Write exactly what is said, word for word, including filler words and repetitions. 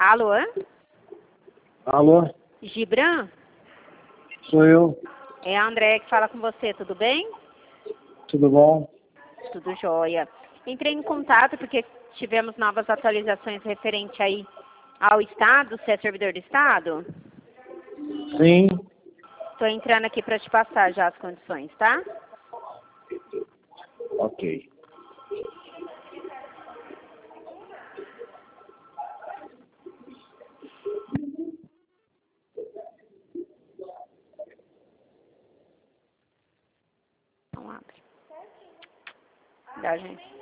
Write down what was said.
Alô? Alô? Gibran? Sou eu. É a André que fala com você, tudo bem? Tudo bom? Tudo jóia. Entrei em contato porque tivemos novas atualizações referente aí ao Estado, você é servidor do Estado? Sim. Estou entrando aqui para te passar já as condições, tá? Ok. Não abre. Dá, gente.